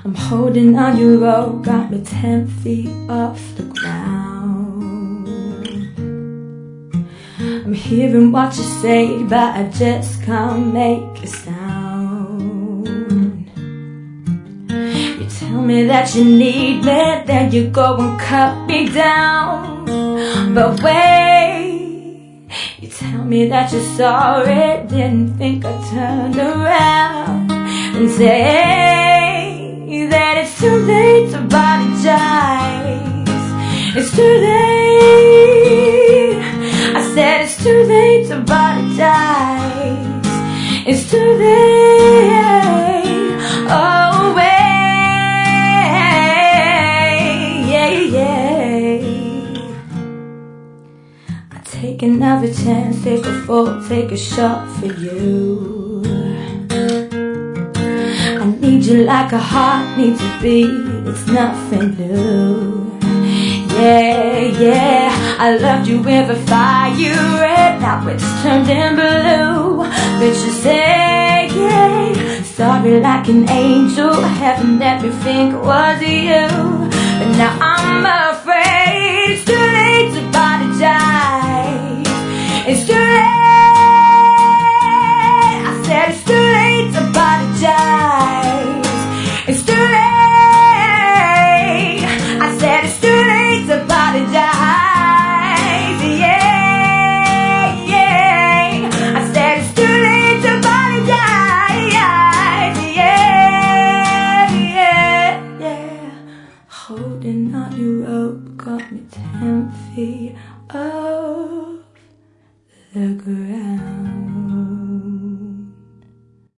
I'm holding on your rope, got me 10 feet off the ground. I'm hearing what you say, but I just can't make a sound. You tell me that you need me, then you go and cut me down. But wait, you tell me that you're sorry, didn't think I turned around and say that it's too late to apologize. It's too late. I said it's too late to apologize. It's too late. Oh wait, yeah, yeah. I take another chance, take a fall, take a shot for you. I need you like a heart needs a beat, it's nothing new. Yeah, yeah, I loved you with a fire red, now it's turned in blue. But you say, yeah, sorry like an angel, heaven let me think it was you. But now I'm afraid it's too late to apologize. It's too late. I said it's too late to apologize. It's too late. I said it's too late to apologize. Yeah, yeah. I said it's too late to apologize. Yeah, yeah, yeah. Holding on your rope got me 10 feet off the ground.